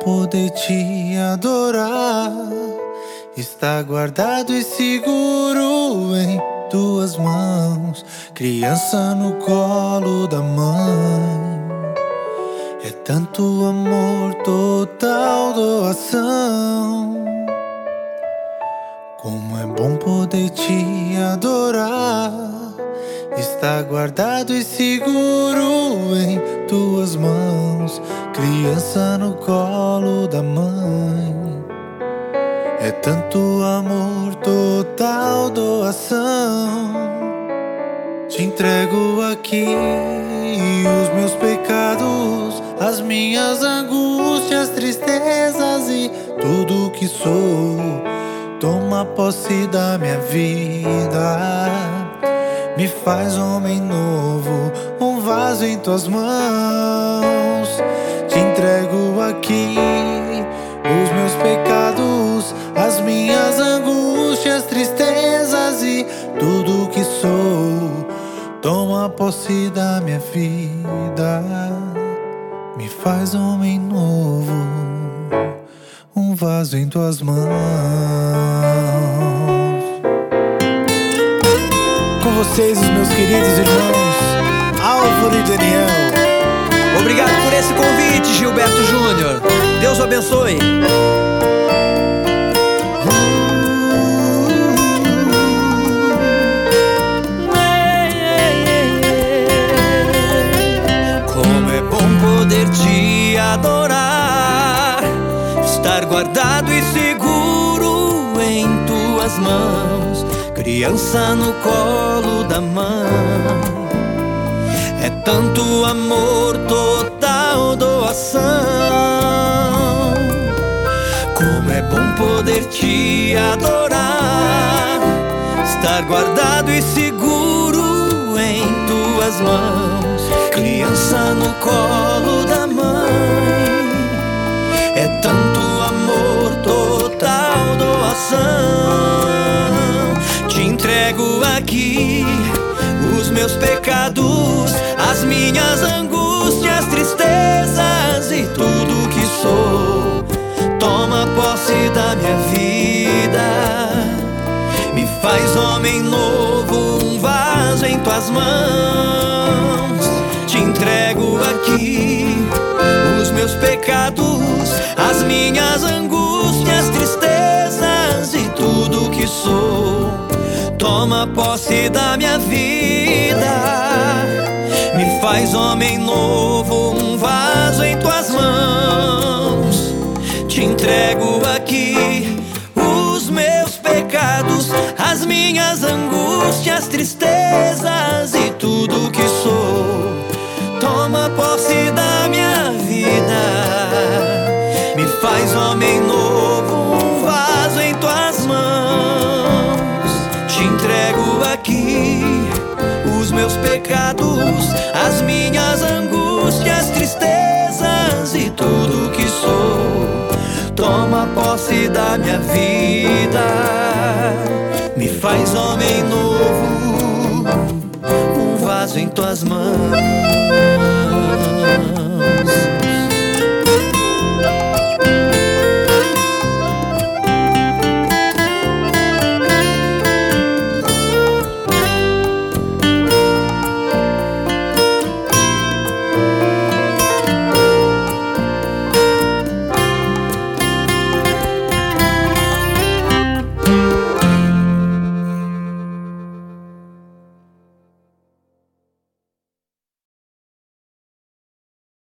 poder te adorar. Está guardado e seguro em tuas mãos, criança no colo da mãe. É tanto amor, total doação. Como é bom poder te adorar. Está guardado e seguro em tuas mãos, criança no colo da mãe. É tanto amor, total doação. Te entrego aqui os meus pecados, as minhas angústias, tristezas e tudo que sou. Toma posse da minha vida, me faz homem novo, um vaso em tuas mãos. Te entrego aqui os meus pecados, as minhas angústias, tristezas e tudo que sou. Toma posse da minha vida, me faz homem novo, um vaso em tuas mãos. Com vocês, os meus queridos irmãos Álvaro e Daniel. Obrigado por esse convite, Gilberto Júnior. Deus o abençoe. Como é bom poder te adorar, estar guardado e seguro em tuas mãos, criança no colo da mãe. É tanto amor, total doação. Como é bom poder te adorar, estar guardado e seguro em tuas mãos, criança no colo da mãe. É tanto amor, total doação. Te entrego aqui os meus pecados, as minhas angústias, tristezas e tudo que sou. Toma posse da minha vida, me faz homem novo, um vaso em tuas mãos. Te entrego aqui os meus pecados, as minhas angústias, tristezas e tudo que sou. Toma posse da minha vida, me faz homem novo, um vaso em tuas mãos. Te entrego aqui os meus pecados, as minhas angústias, tristezas e tudo que sou. Toma posse da minha vida, me faz homem novo, um vaso em tuas mãos. Te entrego aqui os meus pecados, as minhas angústias, tristezas e tudo que sou. Toma posse da minha vida, me faz homem novo, um vaso em tuas mãos.